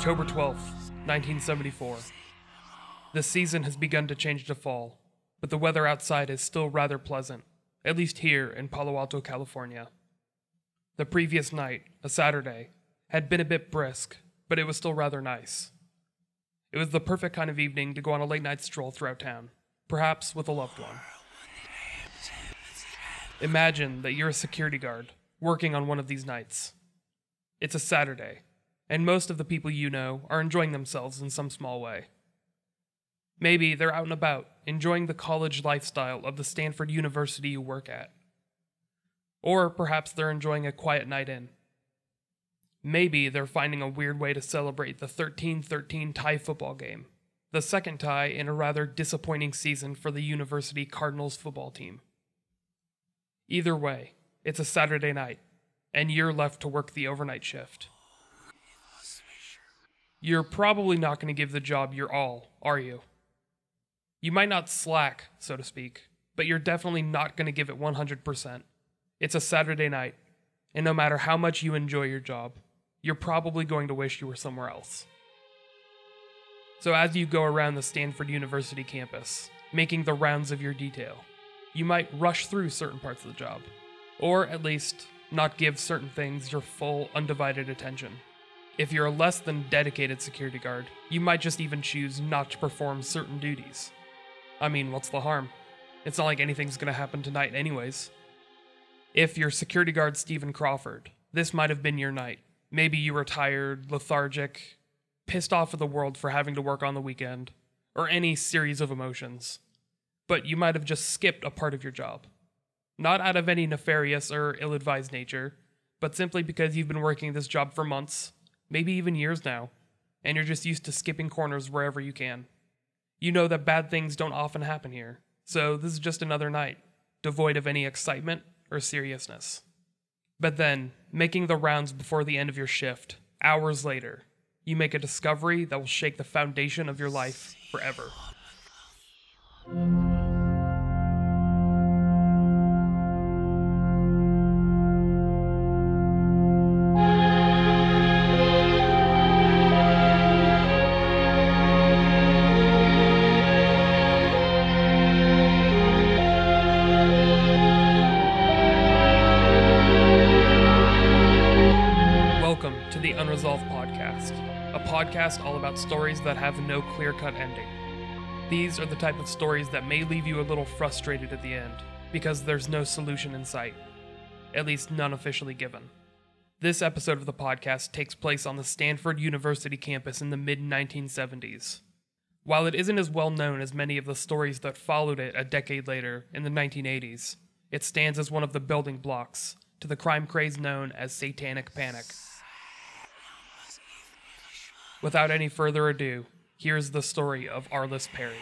October 12th, 1974. The season has begun to change to fall, but the weather outside is still rather pleasant, at least here in Palo Alto, California. The previous night, a Saturday, had been a bit brisk, but it was still rather nice. It was the perfect kind of evening to go on a late-night stroll throughout town, perhaps with a loved one. Imagine that you're a security guard working on one of these nights. It's a Saturday, and most of the people you know are enjoying themselves in some small way. Maybe they're out and about, enjoying the college lifestyle of the Stanford University you work at. Or perhaps they're enjoying a quiet night in. Maybe they're finding a weird way to celebrate the 13-13 tie football game, the second tie in a rather disappointing season for the University Cardinals football team. Either way, it's a Saturday night, and you're left to work the overnight shift. You're probably not going to give the job your all, are you? You might not slack, so to speak, but you're definitely not going to give it 100%. It's a Saturday night, and no matter how much you enjoy your job, you're probably going to wish you were somewhere else. So as you go around the Stanford University campus, making the rounds of your detail, you might rush through certain parts of the job, or at least not give certain things your full, undivided attention. If you're a less than dedicated security guard, you might just even choose not to perform certain duties. I mean, what's the harm? It's not like anything's gonna happen tonight anyways. If you're security guard Stephen Crawford, this might have been your night. Maybe you were tired, lethargic, pissed off at the world for having to work on the weekend, or any series of emotions. But you might have just skipped a part of your job. Not out of any nefarious or ill-advised nature, but simply because you've been working this job for months, maybe even years now, and you're just used to skipping corners wherever you can. You know that bad things don't often happen here, so this is just another night, devoid of any excitement or seriousness. But then, making the rounds before the end of your shift, hours later, you make a discovery that will shake the foundation of your life forever. Welcome to the Unresolved Podcast, a podcast all about stories that have no clear-cut ending. These are the type of stories that may leave you a little frustrated at the end, because there's no solution in sight, at least none officially given. This episode of the podcast takes place on the Stanford University campus in the mid-1970s. While it isn't as well known as many of the stories that followed it a decade later in the 1980s, it stands as one of the building blocks to the crime craze known as Satanic Panic. Without any further ado, here's the story of Arliss Perry.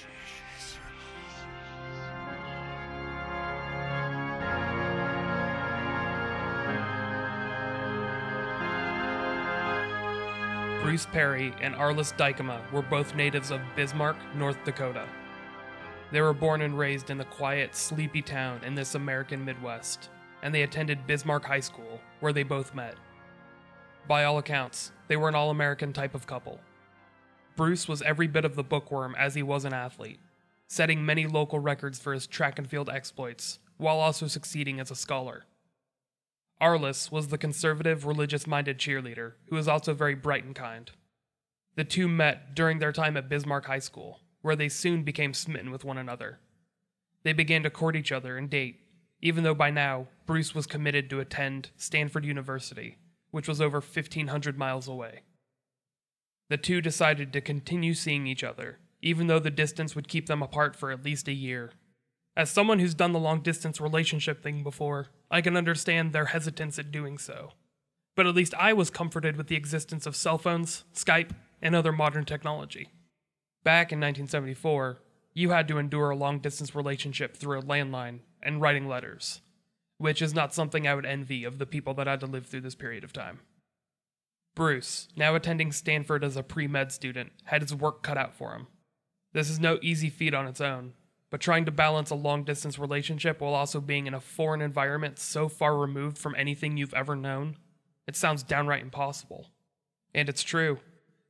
Bruce Perry and Arliss Dykema were both natives of Bismarck, North Dakota. They were born and raised in the quiet, sleepy town in this American Midwest, and they attended Bismarck High School, where they both met. By all accounts, they were an all-American type of couple. Bruce was every bit of the bookworm as he was an athlete, setting many local records for his track and field exploits, while also succeeding as a scholar. Arliss was the conservative, religious-minded cheerleader, who was also very bright and kind. The two met during their time at Bismarck High School, where they soon became smitten with one another. They began to court each other and date, even though by now, Bruce was committed to attend Stanford University, which was over 1,500 miles away. The two decided to continue seeing each other, even though the distance would keep them apart for at least a year. As someone who's done the long-distance relationship thing before, I can understand their hesitance at doing so. But at least I was comforted with the existence of cell phones, Skype, and other modern technology. Back in 1974, you had to endure a long-distance relationship through a landline and writing letters, which is not something I would envy of the people that had to live through this period of time. Bruce, now attending Stanford as a pre-med student, had his work cut out for him. This is no easy feat on its own, but trying to balance a long-distance relationship while also being in a foreign environment so far removed from anything you've ever known, it sounds downright impossible. And it's true.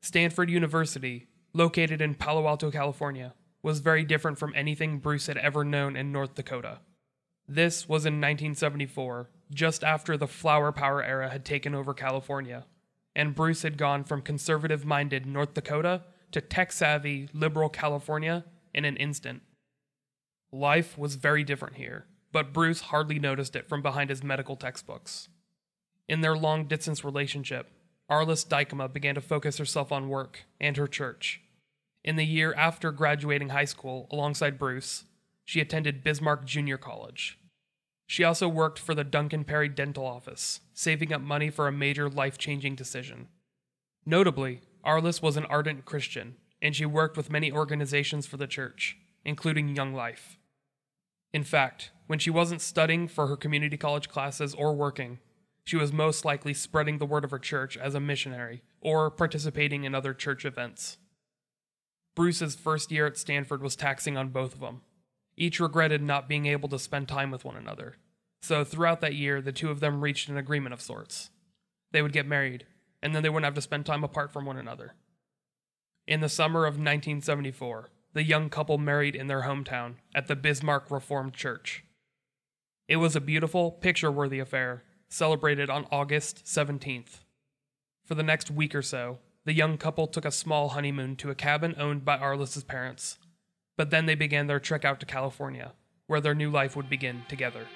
Stanford University, located in Palo Alto, California, was very different from anything Bruce had ever known in North Dakota. This was in 1974, just after the Flower Power era had taken over California, and Bruce had gone from conservative-minded North Dakota to tech-savvy, liberal California in an instant. Life was very different here, but Bruce hardly noticed it from behind his medical textbooks. In their long-distance relationship, Arliss Dykema began to focus herself on work and her church. In the year after graduating high school alongside Bruce, she attended Bismarck Junior College. She also worked for the Duncan Perry Dental Office, saving up money for a major life-changing decision. Notably, Arliss was an ardent Christian, and she worked with many organizations for the church, including Young Life. In fact, when she wasn't studying for her community college classes or working, she was most likely spreading the word of her church as a missionary or participating in other church events. Bruce's first year at Stanford was taxing on both of them. Each regretted not being able to spend time with one another, so throughout that year, the two of them reached an agreement of sorts. They would get married, and then they wouldn't have to spend time apart from one another. In the summer of 1974, the young couple married in their hometown at the Bismarck Reformed Church. It was a beautiful, picture-worthy affair, celebrated on August 17th. For the next week or so, the young couple took a small honeymoon to a cabin owned by Arliss's parents, but then they began their trek out to California, where their new life would begin together.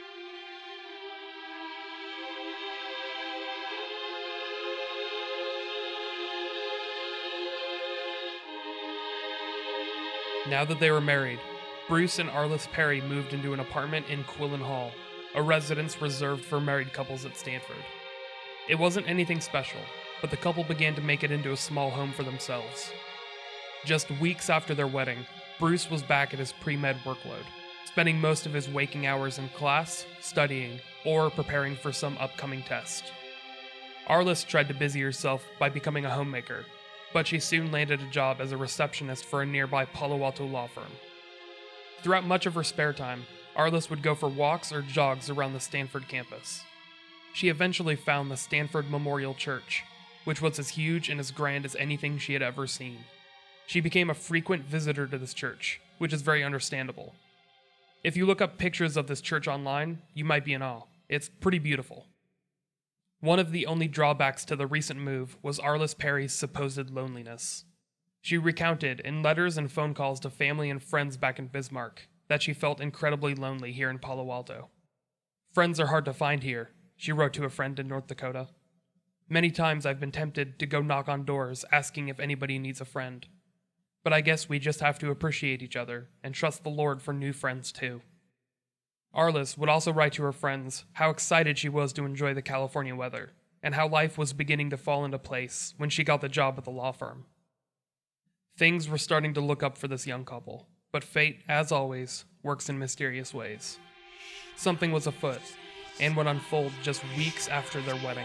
Now that they were married, Bruce and Arliss Perry moved into an apartment in Quillen Hall, a residence reserved for married couples at Stanford. It wasn't anything special, but the couple began to make it into a small home for themselves. Just weeks after their wedding, Bruce was back at his pre-med workload, spending most of his waking hours in class, studying, or preparing for some upcoming test. Arliss tried to busy herself by becoming a homemaker, but she soon landed a job as a receptionist for a nearby Palo Alto law firm. Throughout much of her spare time, Arliss would go for walks or jogs around the Stanford campus. She eventually found the Stanford Memorial Church, which was as huge and as grand as anything she had ever seen. She became a frequent visitor to this church, which is very understandable. If you look up pictures of this church online, you might be in awe. It's pretty beautiful. One of the only drawbacks to the recent move was Arliss Perry's supposed loneliness. She recounted in letters and phone calls to family and friends back in Bismarck that she felt incredibly lonely here in Palo Alto. "Friends are hard to find here," she wrote to a friend in North Dakota. "Many times I've been tempted to go knock on doors asking if anybody needs a friend. But I guess we just have to appreciate each other and trust the Lord for new friends too." Arliss would also write to her friends how excited she was to enjoy the California weather, and how life was beginning to fall into place when she got the job at the law firm. Things were starting to look up for this young couple, but fate, as always, works in mysterious ways. Something was afoot, and would unfold just weeks after their wedding.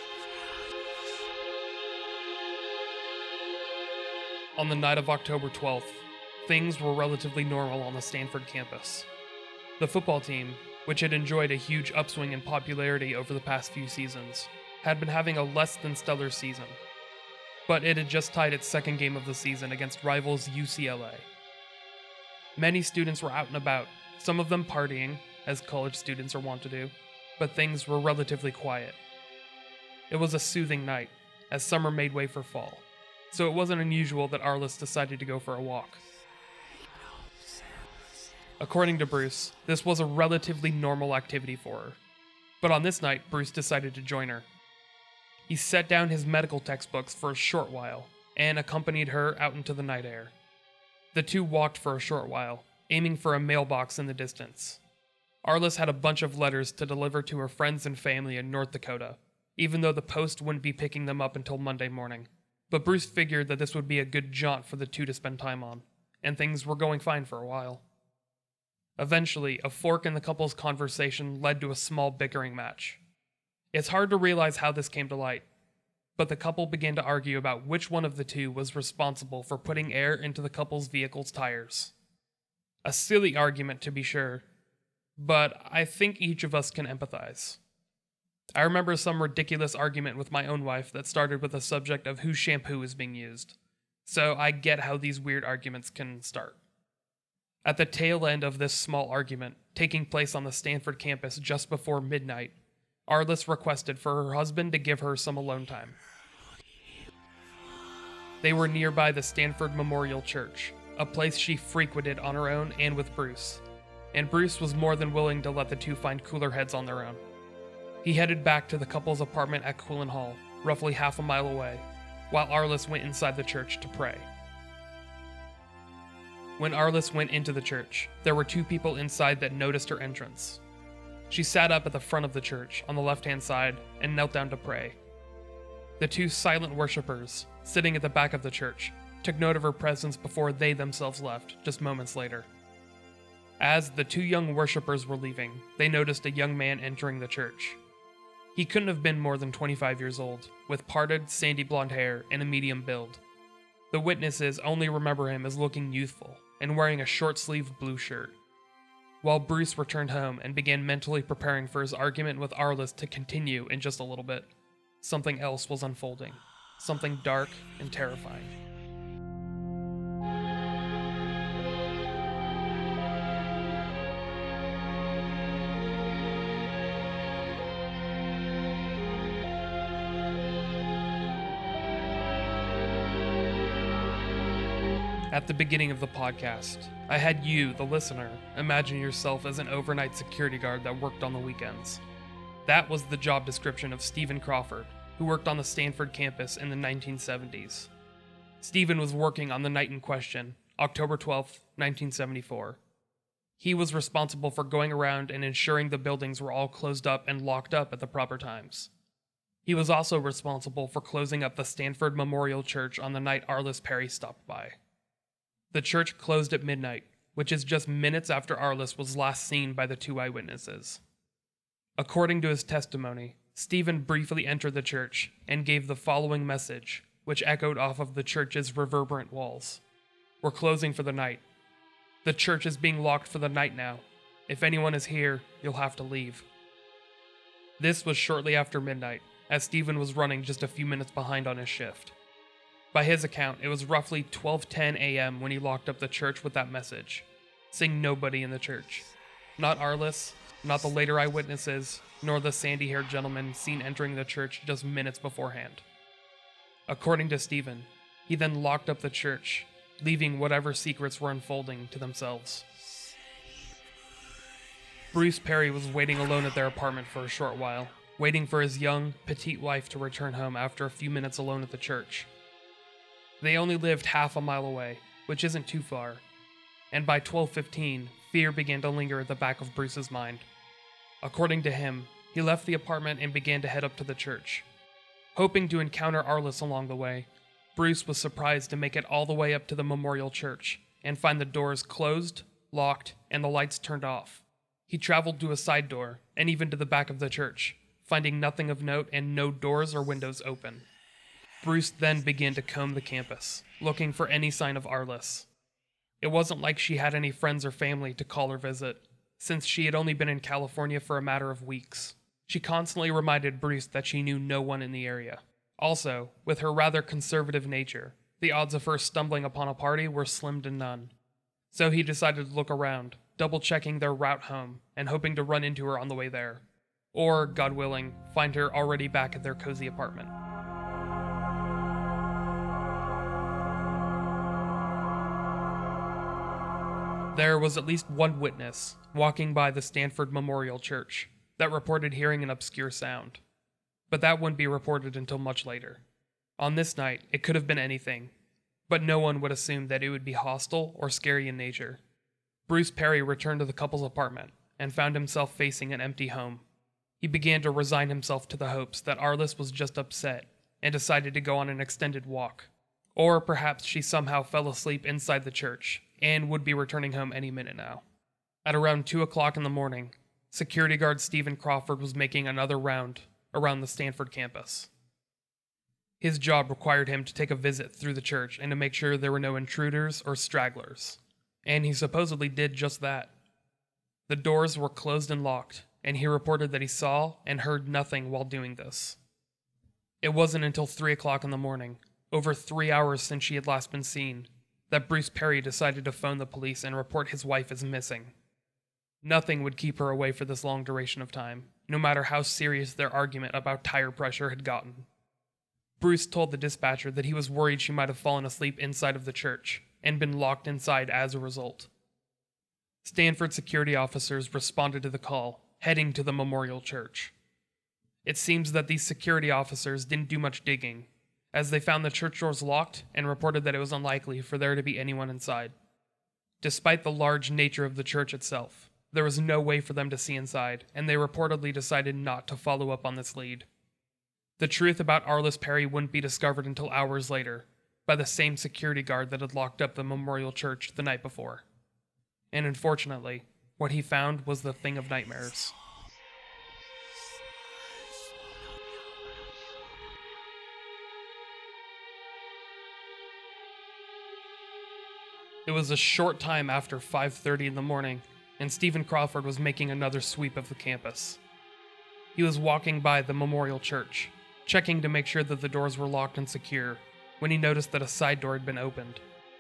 On the night of October 12th, things were relatively normal on the Stanford campus. The football team, which had enjoyed a huge upswing in popularity over the past few seasons, had been having a less than stellar season. But it had just tied its second game of the season against rivals UCLA. Many students were out and about, some of them partying, as college students are wont to do, but things were relatively quiet. It was a soothing night, as summer made way for fall, so it wasn't unusual that Arliss decided to go for a walk. According to Bruce, this was a relatively normal activity for her, but on this night, Bruce decided to join her. He set down his medical textbooks for a short while, and accompanied her out into the night air. The two walked for a short while, aiming for a mailbox in the distance. Arliss had a bunch of letters to deliver to her friends and family in North Dakota, even though the post wouldn't be picking them up until Monday morning. But Bruce figured that this would be a good jaunt for the two to spend time on, and things were going fine for a while. Eventually, a fork in the couple's conversation led to a small bickering match. It's hard to realize how this came to light, but the couple began to argue about which one of the two was responsible for putting air into the couple's vehicle's tires. A silly argument, to be sure, but I think each of us can empathize. I remember some ridiculous argument with my own wife that started with the subject of whose shampoo is being used. So I get how these weird arguments can start. At the tail end of this small argument, taking place on the Stanford campus just before midnight, Arliss requested for her husband to give her some alone time. They were nearby the Stanford Memorial Church, a place she frequented on her own and with Bruce, and Bruce was more than willing to let the two find cooler heads on their own. He headed back to the couple's apartment at Coolin Hall, roughly half a mile away, while Arliss went inside the church to pray. When Arliss went into the church, there were two people inside that noticed her entrance. She sat up at the front of the church on the left-hand side and knelt down to pray. The two silent worshippers, sitting at the back of the church, took note of her presence before they themselves left, just moments later. As the two young worshippers were leaving, they noticed a young man entering the church. He couldn't have been more than 25 years old, with parted, sandy blonde hair and a medium build. The witnesses only remember him as looking youthful and wearing a short-sleeved blue shirt. While Bruce returned home and began mentally preparing for his argument with Arliss to continue in just a little bit, something else was unfolding, something dark and terrifying. At the beginning of the podcast, I had you, the listener, imagine yourself as an overnight security guard that worked on the weekends. That was the job description of Stephen Crawford, who worked on the Stanford campus in the 1970s. Stephen was working on the night in question, October 12, 1974. He was responsible for going around and ensuring the buildings were all closed up and locked up at the proper times. He was also responsible for closing up the Stanford Memorial Church on the night Arliss Perry stopped by. The church closed at midnight, which is just minutes after Arliss was last seen by the two eyewitnesses. According to his testimony, Stephen briefly entered the church and gave the following message, which echoed off of the church's reverberant walls. "We're closing for the night. The church is being locked for the night now. If anyone is here, you'll have to leave." This was shortly after midnight, as Stephen was running just a few minutes behind on his shift. By his account, it was roughly 12:10 a.m. when he locked up the church with that message, seeing nobody in the church. Not Arliss, not the later eyewitnesses, nor the sandy-haired gentleman seen entering the church just minutes beforehand. According to Stephen, he then locked up the church, leaving whatever secrets were unfolding to themselves. Bruce Perry was waiting alone at their apartment for a short while, waiting for his young, petite wife to return home after a few minutes alone at the church. They only lived half a mile away, which isn't too far, and by 12:15, fear began to linger at the back of Bruce's mind. According to him, he left the apartment and began to head up to the church. Hoping to encounter Arliss along the way, Bruce was surprised to make it all the way up to the Memorial Church and find the doors closed, locked, and the lights turned off. He traveled to a side door and even to the back of the church, finding nothing of note and no doors or windows open. Bruce then began to comb the campus, looking for any sign of Arliss. It wasn't like she had any friends or family to call or visit, since she had only been in California for a matter of weeks. She constantly reminded Bruce that she knew no one in the area. Also, with her rather conservative nature, the odds of her stumbling upon a party were slim to none. So he decided to look around, double-checking their route home and hoping to run into her on the way there. Or, God willing, find her already back at their cozy apartment. There was at least one witness walking by the Stanford Memorial Church that reported hearing an obscure sound, but that wouldn't be reported until much later. On this night, it could have been anything, but no one would assume that it would be hostile or scary in nature. Bruce Perry returned to the couple's apartment and found himself facing an empty home. He began to resign himself to the hopes that Arliss was just upset and decided to go on an extended walk. Or perhaps she somehow fell asleep inside the church and would be returning home any minute now. At around 2 o'clock in the morning, security guard Stephen Crawford was making another round around the Stanford campus. His job required him to take a visit through the church and to make sure there were no intruders or stragglers, and he supposedly did just that. The doors were closed and locked, and he reported that he saw and heard nothing while doing this. It wasn't until 3 o'clock in the morning, over 3 hours since she had last been seen, that Bruce Perry decided to phone the police and report his wife as missing. Nothing would keep her away for this long duration of time, no matter how serious their argument about tire pressure had gotten. Bruce told the dispatcher that he was worried she might have fallen asleep inside of the church and been locked inside as a result. Stanford security officers responded to the call, heading to the Memorial Church. It seems that these security officers didn't do much digging, as they found the church doors locked and reported that it was unlikely for there to be anyone inside. Despite the large nature of the church itself, there was no way for them to see inside, and they reportedly decided not to follow up on this lead. The truth about Arliss Perry wouldn't be discovered until hours later, by the same security guard that had locked up the Memorial Church the night before. And unfortunately, what he found was the thing of nightmares. It was a short time after 5:30 in the morning, and Stephen Crawford was making another sweep of the campus. He was walking by the Memorial Church, checking to make sure that the doors were locked and secure, when he noticed that a side door had been opened.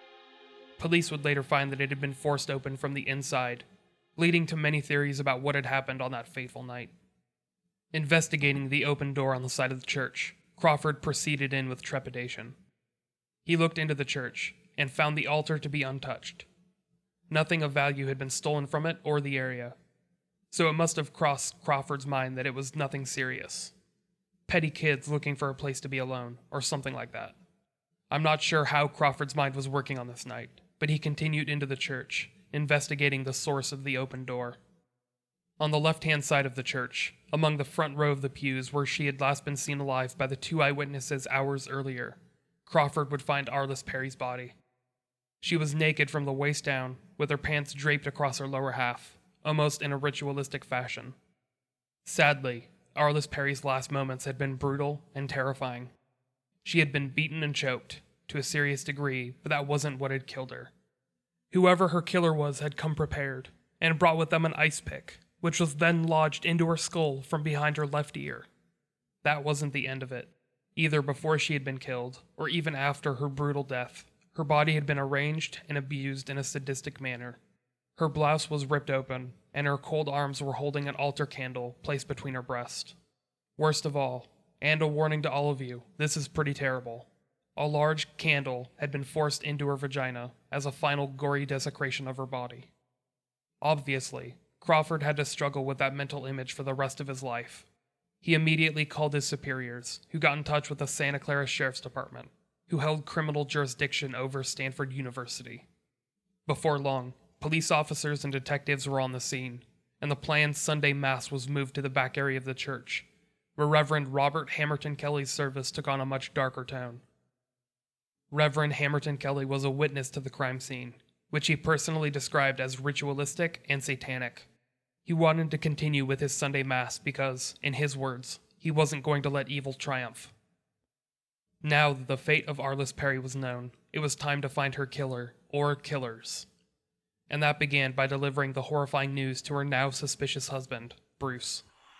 Police would later find that it had been forced open from the inside, leading to many theories about what had happened on that fateful night. Investigating the open door on the side of the church, Crawford proceeded in with trepidation. He looked into the church and found the altar to be untouched. Nothing of value had been stolen from it or the area, so it must have crossed Crawford's mind that it was nothing serious. Petty kids looking for a place to be alone, or something like that. I'm not sure how Crawford's mind was working on this night, but he continued into the church, investigating the source of the open door. On the left-hand side of the church, among the front row of the pews where she had last been seen alive by the 2 eyewitnesses hours earlier, Crawford would find Arliss Perry's body. She was naked from the waist down, with her pants draped across her lower half, almost in a ritualistic fashion. Sadly, Arliss Perry's last moments had been brutal and terrifying. She had been beaten and choked, to a serious degree, but that wasn't what had killed her. Whoever her killer was had come prepared, and brought with them an ice pick, which was then lodged into her skull from behind her left ear. That wasn't the end of it. Either before she had been killed, or even after her brutal death, her body had been arranged and abused in a sadistic manner. Her blouse was ripped open, and her cold arms were holding an altar candle placed between her breasts. Worst of all, and a warning to all of you, this is pretty terrible. A large candle had been forced into her vagina as a final gory desecration of her body. Obviously, Crawford had to struggle with that mental image for the rest of his life. He immediately called his superiors, who got in touch with the Santa Clara Sheriff's Department, who held criminal jurisdiction over Stanford University. Before long, police officers and detectives were on the scene, and the planned Sunday Mass was moved to the back area of the church, where Reverend Robert Hamerton Kelly's service took on a much darker tone. Reverend Hamerton Kelly was a witness to the crime scene, which he personally described as ritualistic and satanic. He wanted to continue with his Sunday Mass because, in his words, he wasn't going to let evil triumph. Now that the fate of Arliss Perry was known, it was time to find her killer, or killers. And that began by delivering the horrifying news to her now suspicious husband, Bruce.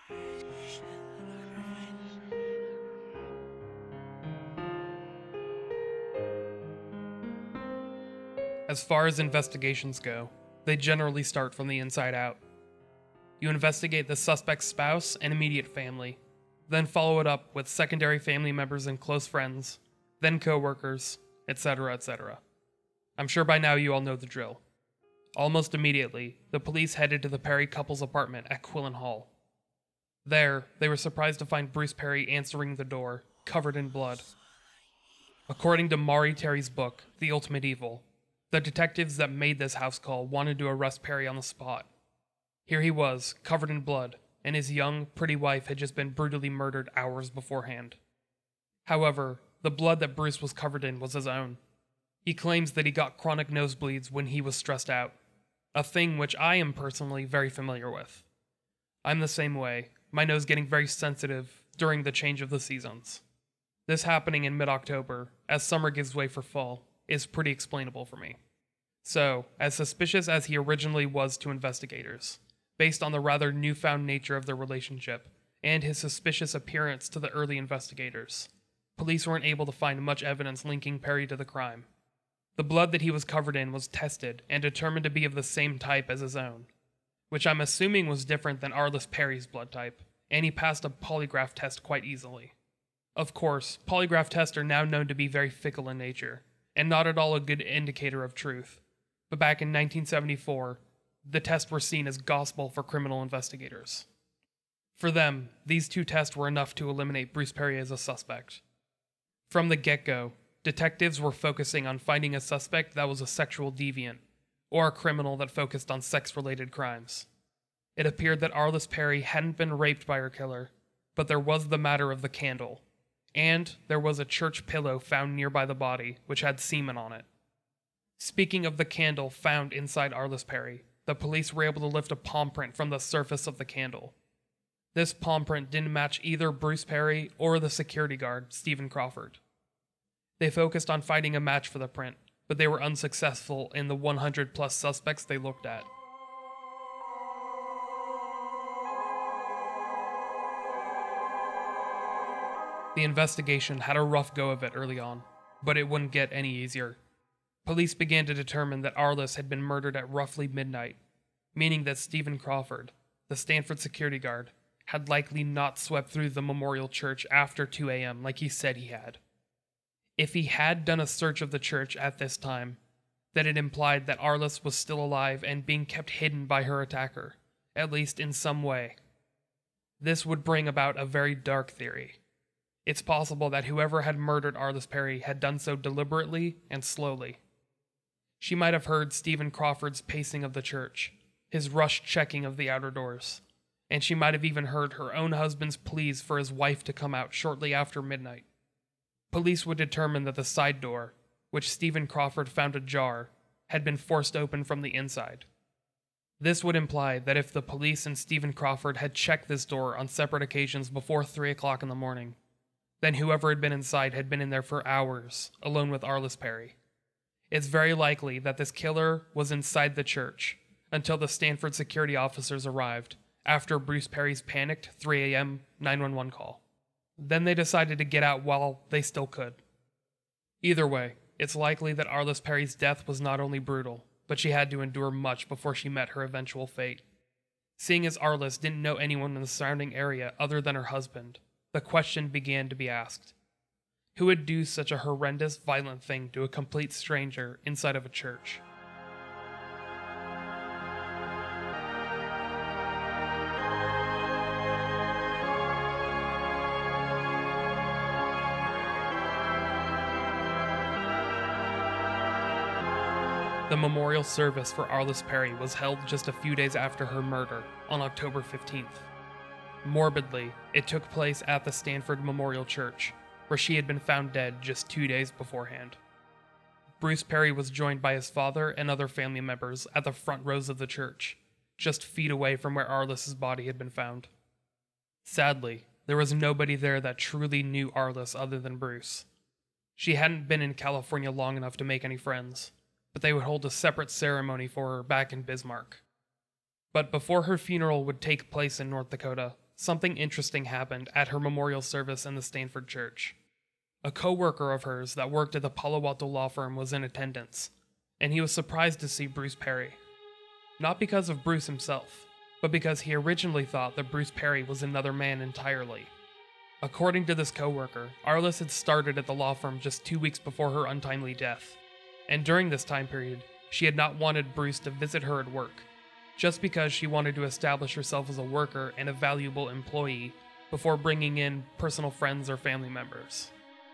As far as investigations go, they generally start from the inside out. You investigate the suspect's spouse and immediate family, then follow it up with secondary family members and close friends, then co-workers, etc., etc. I'm sure by now you all know the drill. Almost immediately, the police headed to the Perry couple's apartment at Quillen Hall. There, they were surprised to find Bruce Perry answering the door, covered in blood. According to Maury Terry's book, The Ultimate Evil, the detectives that made this house call wanted to arrest Perry on the spot. Here he was, covered in blood, and his young, pretty wife had just been brutally murdered hours beforehand. However, the blood that Bruce was covered in was his own. He claims that he got chronic nosebleeds when he was stressed out, a thing which I am personally very familiar with. I'm the same way, my nose getting very sensitive during the change of the seasons. This happening in mid-October, as summer gives way for fall, is pretty explainable for me. So, as suspicious as he originally was to investigators, based on the rather newfound nature of their relationship and his suspicious appearance to the early investigators. Police weren't able to find much evidence linking Perry to the crime. The blood that he was covered in was tested and determined to be of the same type as his own, which I'm assuming was different than Arliss Perry's blood type, and he passed a polygraph test quite easily. Of course, polygraph tests are now known to be very fickle in nature, and not at all a good indicator of truth, but back in 1974, the tests were seen as gospel for criminal investigators. For them, these two tests were enough to eliminate Bruce Perry as a suspect. From the get-go, detectives were focusing on finding a suspect that was a sexual deviant, or a criminal that focused on sex-related crimes. It appeared that Arliss Perry hadn't been raped by her killer, but there was the matter of the candle, and there was a church pillow found nearby the body which had semen on it. Speaking of the candle found inside Arliss Perry, the police were able to lift a palm print from the surface of the candle. This palm print didn't match either Bruce Perry or the security guard, Stephen Crawford. They focused on finding a match for the print, but they were unsuccessful in the 100+ suspects they looked at. The investigation had a rough go of it early on, but it wouldn't get any easier. Police began to determine that Arliss had been murdered at roughly midnight, meaning that Stephen Crawford, the Stanford security guard, had likely not swept through the Memorial Church after 2 a.m. like he said he had. If he had done a search of the church at this time, then it implied that Arliss was still alive and being kept hidden by her attacker, at least in some way. This would bring about a very dark theory. It's possible that whoever had murdered Arliss Perry had done so deliberately and slowly. She might have heard Stephen Crawford's pacing of the church, his rushed checking of the outer doors, and she might have even heard her own husband's pleas for his wife to come out shortly after midnight. Police would determine that the side door, which Stephen Crawford found ajar, had been forced open from the inside. This would imply that if the police and Stephen Crawford had checked this door on separate occasions before 3 o'clock in the morning, then whoever had been inside had been in there for hours, alone with Arliss Perry. It's very likely that this killer was inside the church until the Stanford security officers arrived after Bruce Perry's panicked 3 a.m. 911 call. Then they decided to get out while they still could. Either way, it's likely that Arliss Perry's death was not only brutal, but she had to endure much before she met her eventual fate. Seeing as Arliss didn't know anyone in the surrounding area other than her husband, the question began to be asked. Who would do such a horrendous, violent thing to a complete stranger inside of a church? The memorial service for Arliss Perry was held just a few days after her murder, on October 15th. Morbidly, it took place at the Stanford Memorial Church, where she had been found dead just 2 days beforehand. Bruce Perry was joined by his father and other family members at the front rows of the church, just feet away from where Arliss's body had been found. Sadly, there was nobody there that truly knew Arliss other than Bruce. She hadn't been in California long enough to make any friends, but they would hold a separate ceremony for her back in Bismarck. But before her funeral would take place in North Dakota, something interesting happened at her memorial service in the Stanford church. A co-worker of hers that worked at the Palo Alto law firm was in attendance, and he was surprised to see Bruce Perry. Not because of Bruce himself, but because he originally thought that Bruce Perry was another man entirely. According to this co-worker, Arliss had started at the law firm just 2 weeks before her untimely death, and during this time period, she had not wanted Bruce to visit her at work, just because she wanted to establish herself as a worker and a valuable employee before bringing in personal friends or family members.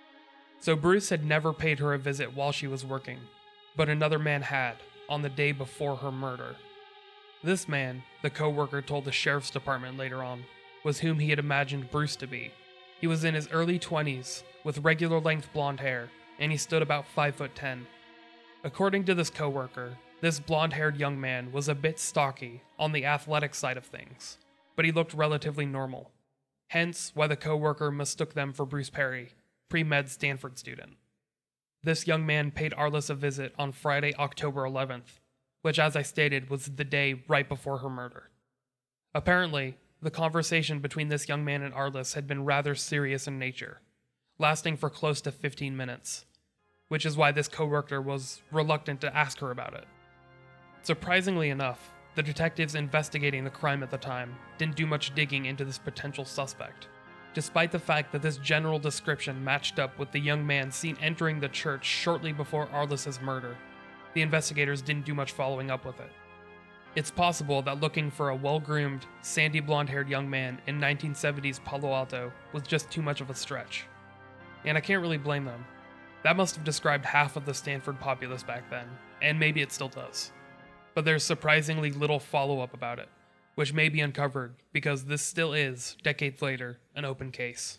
So Bruce had never paid her a visit while she was working, but another man had, on the day before her murder. This man, the co-worker told the sheriff's department later on, was whom he had imagined Bruce to be. He was in his early 20s, with regular length blonde hair, and he stood about 5'10". According to this co-worker, this blonde-haired young man was a bit stocky on the athletic side of things, but he looked relatively normal. Hence why the co-worker mistook them for Bruce Perry, pre-med Stanford student. This young man paid Arliss a visit on Friday, October 11th, which as I stated was the day right before her murder. Apparently, the conversation between this young man and Arliss had been rather serious in nature, lasting for close to 15 minutes, which is why this coworker was reluctant to ask her about it. Surprisingly enough, the detectives investigating the crime at the time didn't do much digging into this potential suspect, despite the fact that this general description matched up with the young man seen entering the church shortly before Arliss's murder. The investigators didn't do much following up with it. It's possible that looking for a well-groomed, sandy blonde-haired young man in 1970s Palo Alto was just too much of a stretch. And I can't really blame them. That must have described half of the Stanford populace back then, and maybe it still does. But there's surprisingly little follow-up about it, which may be uncovered because this still is, decades later, an open case.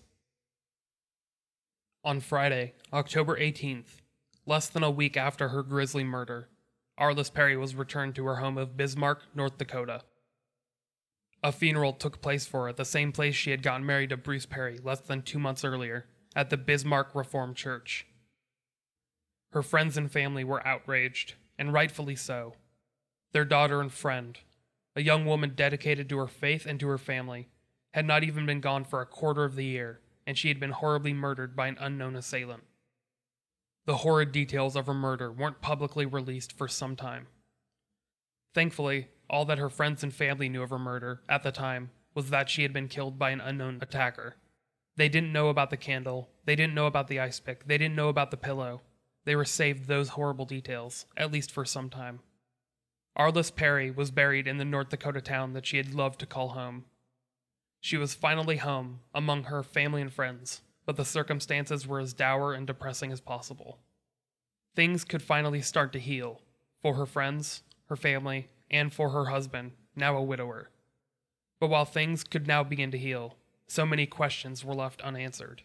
On Friday, October 18th, less than a week after her grisly murder, Arliss Perry was returned to her home of Bismarck, North Dakota. A funeral took place for her at the same place she had gotten married to Bruce Perry less than 2 months earlier, at the Bismarck Reformed Church. Her friends and family were outraged, and rightfully so. Their daughter and friend, a young woman dedicated to her faith and to her family, had not even been gone for a quarter of the year, and she had been horribly murdered by an unknown assailant. The horrid details of her murder weren't publicly released for some time. Thankfully, all that her friends and family knew of her murder, at the time, was that she had been killed by an unknown attacker. They didn't know about the candle, they didn't know about the ice pick, they didn't know about the pillow. They were saved those horrible details, at least for some time. Arliss Perry was buried in the North Dakota town that she had loved to call home. She was finally home, among her family and friends, but the circumstances were as dour and depressing as possible. Things could finally start to heal, for her friends, her family, and for her husband, now a widower. But while things could now begin to heal, so many questions were left unanswered.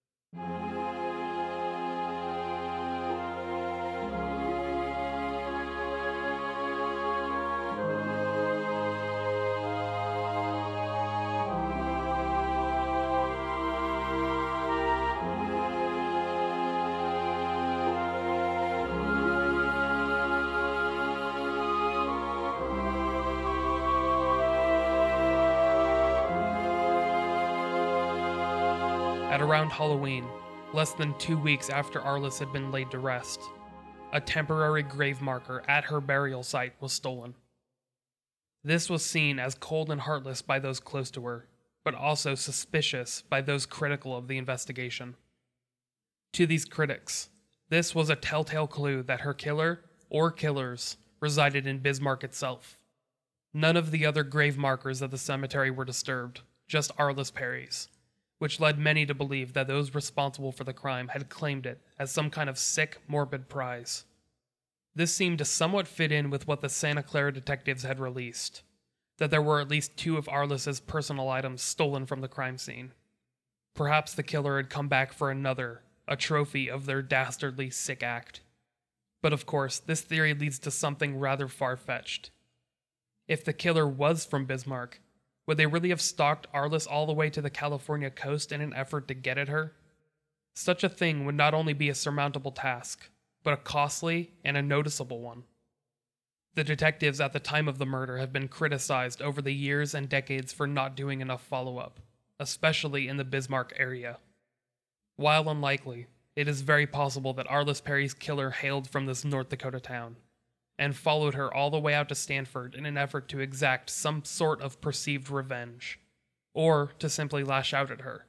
At around Halloween, less than 2 weeks after Arliss had been laid to rest, a temporary grave marker at her burial site was stolen. This was seen as cold and heartless by those close to her, but also suspicious by those critical of the investigation. To these critics, this was a telltale clue that her killer, or killers, resided in Bismarck itself. None of the other grave markers at the cemetery were disturbed, just Arliss Perry's, which led many to believe that those responsible for the crime had claimed it as some kind of sick, morbid prize. This seemed to somewhat fit in with what the Santa Clara detectives had released, that there were at least 2 of Arliss's personal items stolen from the crime scene. Perhaps the killer had come back for another, a trophy of their dastardly sick act. But of course, this theory leads to something rather far-fetched. If the killer was from Bismarck, would they really have stalked Arliss all the way to the California coast in an effort to get at her? Such a thing would not only be a surmountable task, but a costly and a noticeable one. The detectives at the time of the murder have been criticized over the years and decades for not doing enough follow-up, especially in the Bismarck area. While unlikely, it is very possible that Arliss Perry's killer hailed from this North Dakota town, and followed her all the way out to Stanford in an effort to exact some sort of perceived revenge, or to simply lash out at her.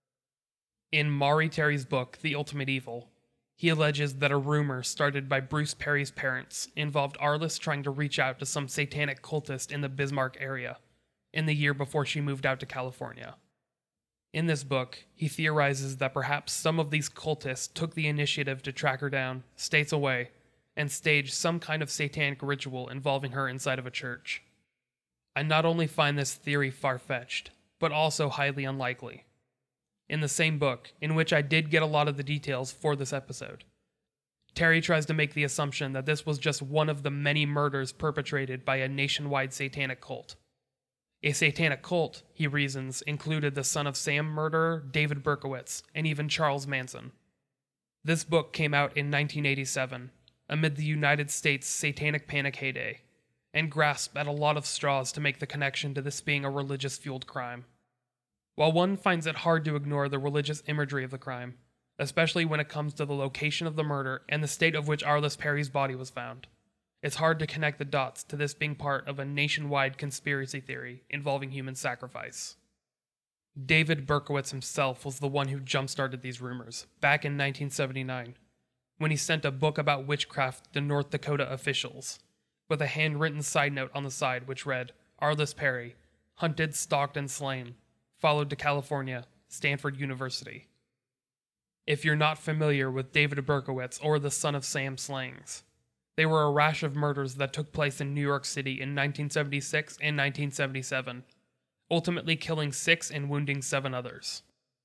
In Maury Terry's book, The Ultimate Evil, he alleges that a rumor started by Bruce Perry's parents involved Arliss trying to reach out to some satanic cultist in the Bismarck area, in the year before she moved out to California. In this book, he theorizes that perhaps some of these cultists took the initiative to track her down, states away, and stage some kind of satanic ritual involving her inside of a church. I not only find this theory far-fetched, but also highly unlikely. In the same book, in which I did get a lot of the details for this episode, Terry tries to make the assumption that this was just one of the many murders perpetrated by a nationwide satanic cult. A satanic cult, he reasons, included the Son of Sam murderer David Berkowitz and even Charles Manson. This book came out in 1987, amid the United States Satanic Panic heyday, and grasp at a lot of straws to make the connection to this being a religious-fueled crime. While one finds it hard to ignore the religious imagery of the crime, especially when it comes to the location of the murder and the state of which Arliss Perry's body was found, it's hard to connect the dots to this being part of a nationwide conspiracy theory involving human sacrifice. David Berkowitz himself was the one who jump-started these rumors back in 1979, when he sent a book about witchcraft to North Dakota officials, with a handwritten side note on the side which read, Arliss Perry, hunted, stalked, and slain, followed to California, Stanford University. If you're not familiar with David Berkowitz or the Son of Sam slayings, they were a rash of murders that took place in New York City in 1976 and 1977, ultimately killing 6 and wounding 7 others.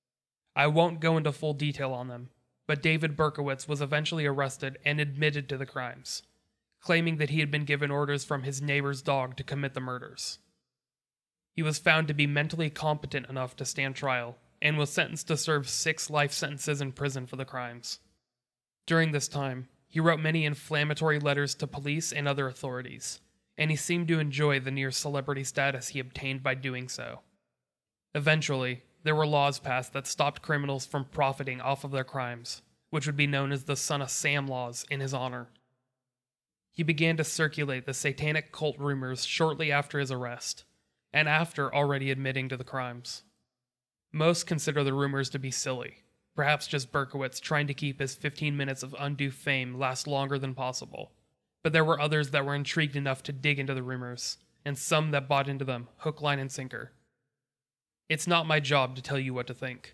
I won't go into full detail on them, but David Berkowitz was eventually arrested and admitted to the crimes, claiming that he had been given orders from his neighbor's dog to commit the murders. He was found to be mentally competent enough to stand trial, and was sentenced to serve 6 life sentences in prison for the crimes. During this time, he wrote many inflammatory letters to police and other authorities, and he seemed to enjoy the near celebrity status he obtained by doing so. Eventually, there were laws passed that stopped criminals from profiting off of their crimes, which would be known as the Son of Sam laws in his honor. He began to circulate the satanic cult rumors shortly after his arrest, and after already admitting to the crimes. Most consider the rumors to be silly, perhaps just Berkowitz trying to keep his 15 minutes of undue fame last longer than possible. But there were others that were intrigued enough to dig into the rumors, and some that bought into them hook, line, and sinker. It's not my job to tell you what to think.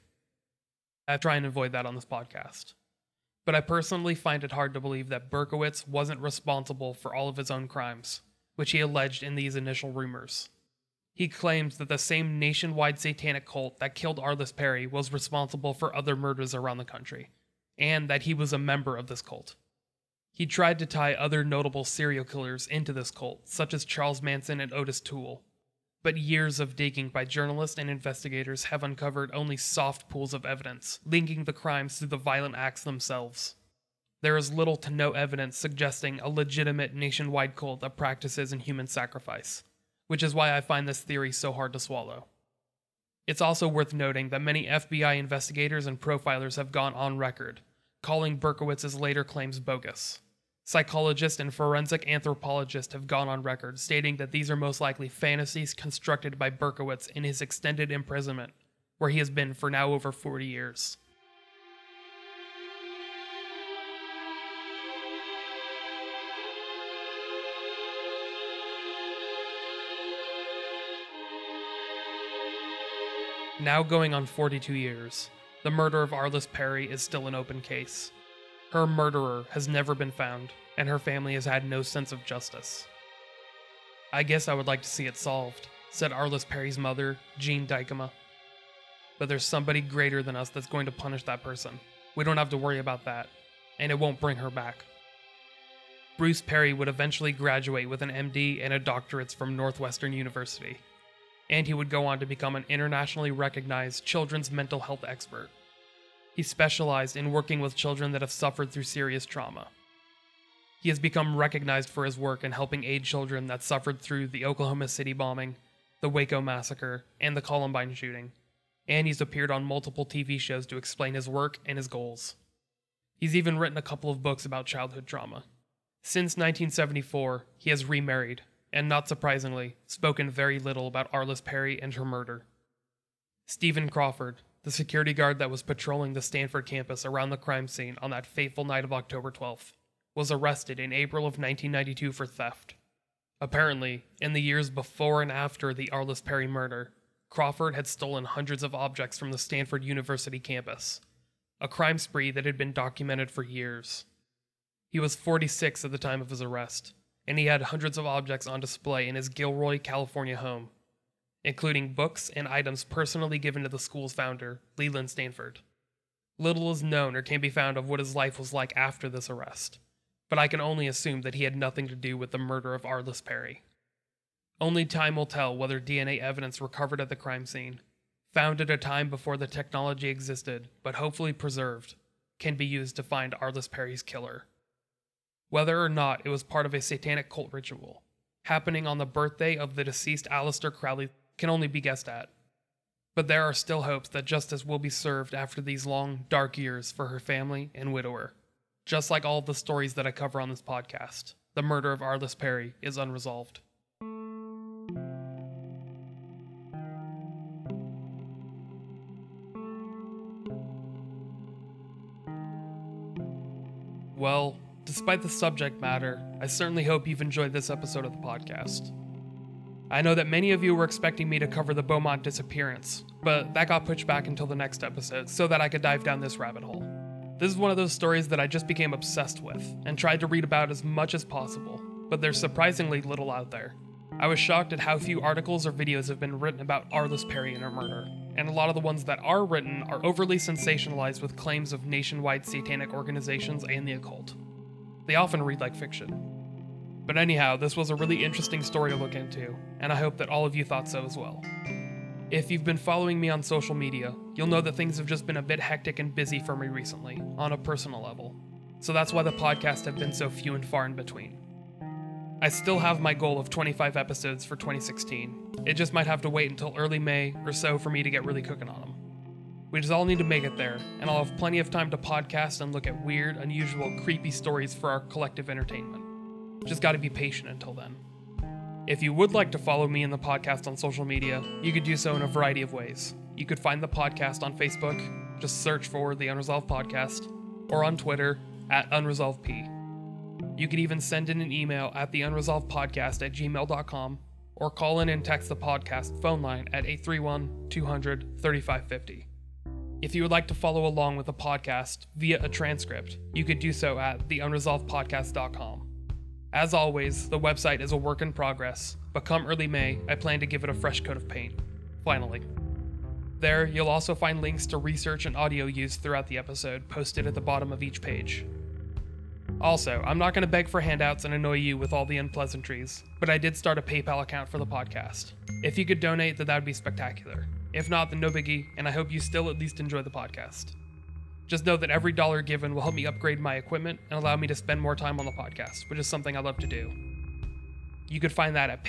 I try and avoid that on this podcast. But I personally find it hard to believe that Berkowitz wasn't responsible for all of his own crimes, which he alleged in these initial rumors. He claims that the same nationwide satanic cult that killed Arliss Perry was responsible for other murders around the country, and that he was a member of this cult. He tried to tie other notable serial killers into this cult, such as Charles Manson and Otis Toole, but years of digging by journalists and investigators have uncovered only soft pools of evidence linking the crimes to the violent acts themselves. There is little to no evidence suggesting a legitimate nationwide cult that practices inhuman sacrifice, which is why I find this theory so hard to swallow. It's also worth noting that many FBI investigators and profilers have gone on record, calling Berkowitz's later claims bogus. Psychologists and forensic anthropologists have gone on record stating that these are most likely fantasies constructed by Berkowitz in his extended imprisonment, where he has been for now over 40 years. Now going on 42 years, the murder of Arliss Perry is still an open case. Her murderer has never been found, and her family has had no sense of justice. I guess I would like to see it solved, said Arliss Perry's mother, Jean Dykema. But there's somebody greater than us that's going to punish that person. We don't have to worry about that, and it won't bring her back. Bruce Perry would eventually graduate with an MD and a doctorate from Northwestern University, and he would go on to become an internationally recognized children's mental health expert. He specialized in working with children that have suffered through serious trauma. He has become recognized for his work in helping aid children that suffered through the Oklahoma City bombing, the Waco massacre, and the Columbine shooting, and he's appeared on multiple TV shows to explain his work and his goals. He's even written a couple of books about childhood trauma. Since 1974, he has remarried, and not surprisingly, spoken very little about Arliss Perry and her murder. Stephen Crawford, the security guard that was patrolling the Stanford campus around the crime scene on that fateful night of October 12th, was arrested in April of 1992 for theft. Apparently, in the years before and after the Arliss Perry murder, Crawford had stolen hundreds of objects from the Stanford University campus, a crime spree that had been documented for years. He was 46 at the time of his arrest, and he had hundreds of objects on display in his Gilroy, California home, including books and items personally given to the school's founder, Leland Stanford. Little is known or can be found of what his life was like after this arrest, but I can only assume that he had nothing to do with the murder of Arliss Perry. Only time will tell whether DNA evidence recovered at the crime scene, found at a time before the technology existed but hopefully preserved, can be used to find Arliss Perry's killer. Whether or not it was part of a satanic cult ritual happening on the birthday of the deceased Aleister Crowley, can only be guessed at. But there are still hopes that justice will be served after these long, dark years for her family and widower. Just like all the stories that I cover on this podcast, the murder of Arliss Perry is unresolved. Well, despite the subject matter, I certainly hope you've enjoyed this episode of the podcast. I know that many of you were expecting me to cover the Beaumont disappearance, but that got pushed back until the next episode so that I could dive down this rabbit hole. This is one of those stories that I just became obsessed with, and tried to read about as much as possible, but there's surprisingly little out there. I was shocked at how few articles or videos have been written about Arliss Perry and her murder, and a lot of the ones that are written are overly sensationalized with claims of nationwide satanic organizations and the occult. They often read like fiction. But anyhow, this was a really interesting story to look into, and I hope that all of you thought so as well. If you've been following me on social media, you'll know that things have just been a bit hectic and busy for me recently, on a personal level. So that's why the podcasts have been so few and far in between. I still have my goal of 25 episodes for 2016. It just might have to wait until early May or so for me to get really cooking on them. We just all need to make it there, and I'll have plenty of time to podcast and look at weird, unusual, creepy stories for our collective entertainment. Just gotta be patient until then. If you would like to follow me and the podcast on social media, you could do so in a variety of ways. You could find the podcast on Facebook, just search for The Unresolved Podcast, or on Twitter, @UnresolvedP. You could even send in an email at theunresolvedpodcast@gmail.com, or call in and text the podcast phone line at 831-200-3550. If you would like to follow along with the podcast via a transcript, you could do so at theunresolvedpodcast.com. As always, the website is a work in progress, but come early May, I plan to give it a fresh coat of paint. Finally. There, you'll also find links to research and audio used throughout the episode posted at the bottom of each page. Also, I'm not going to beg for handouts and annoy you with all the unpleasantries, but I did start a PayPal account for the podcast. If you could donate, then that would be spectacular. If not, then no biggie, and I hope you still at least enjoy the podcast. Just know that every dollar given will help me upgrade my equipment and allow me to spend more time on the podcast, which is something I love to do. You could find that at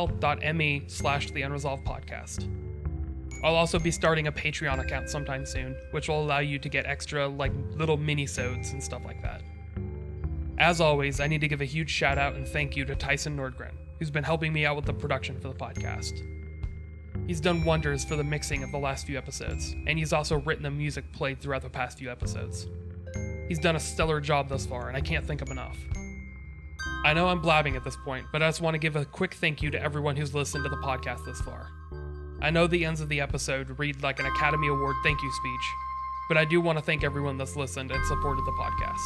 paypal.me/theunresolvedpodcast. I'll also be starting a Patreon account sometime soon, which will allow you to get extra, little mini-sodes and stuff like that. As always, I need to give a huge shout out and thank you to Tyson Nordgren, who's been helping me out with the production for the podcast. He's done wonders for the mixing of the last few episodes, and he's also written the music played throughout the past few episodes. He's done a stellar job thus far, and I can't thank him enough. I know I'm blabbing at this point, but I just want to give a quick thank you to everyone who's listened to the podcast this far. I know the ends of the episode read like an Academy Award thank you speech, but I do want to thank everyone that's listened and supported the podcast.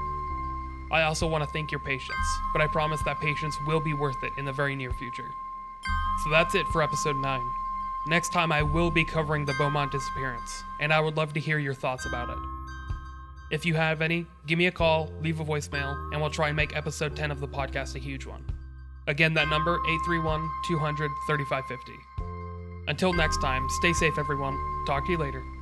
I also want to thank your patience, but I promise that patience will be worth it in the very near future. So that's it for episode 9. Next time I will be covering the Beaumont disappearance, and I would love to hear your thoughts about it. If you have any, give me a call, leave a voicemail, and we'll try and make episode 10 of the podcast a huge one. Again, that number, 831-200-3550. Until next time, stay safe everyone. Talk to you later.